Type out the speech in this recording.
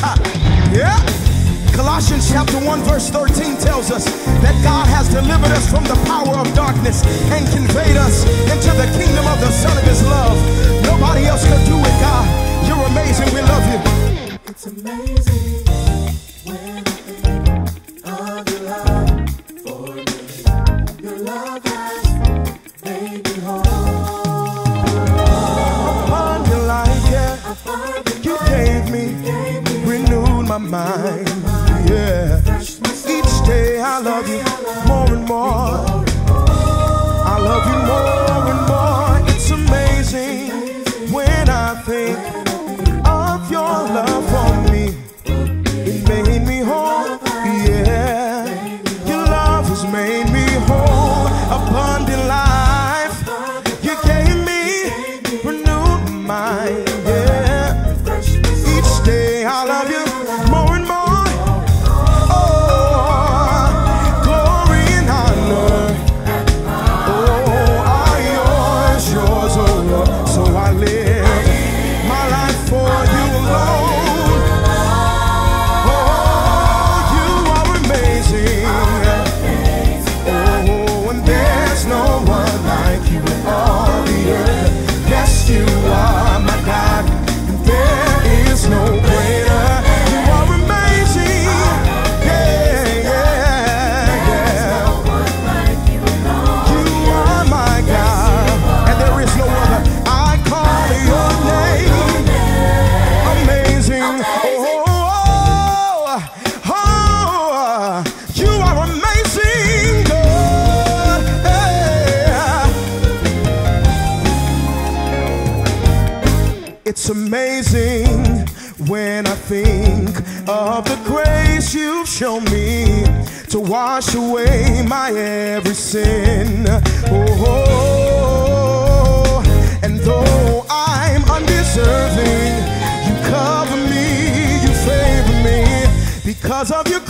Yeah. Colossians chapter 1 verse 13 tells us that God has delivered us from the power of darkness and conveyed us into the kingdom of the Son of His love. Nobody else could do it, God. You're amazing. We love you. It's amazing when I think of your love for me. Your love has made me whole. Upon your life, yeah, you gave me, renewed my mind. Yeah. Each day I love you more and more. I love you more and more. It's amazing when I think of your love for me. It made me whole. Yeah. Your love has made me whole. Abundant life. You gave me renewed mind. Yeah. Each day I love you more and more. It's amazing when I think of the grace you've shown me to wash away my every sin. Oh, and though I'm undeserving, you cover me, you favor me because of your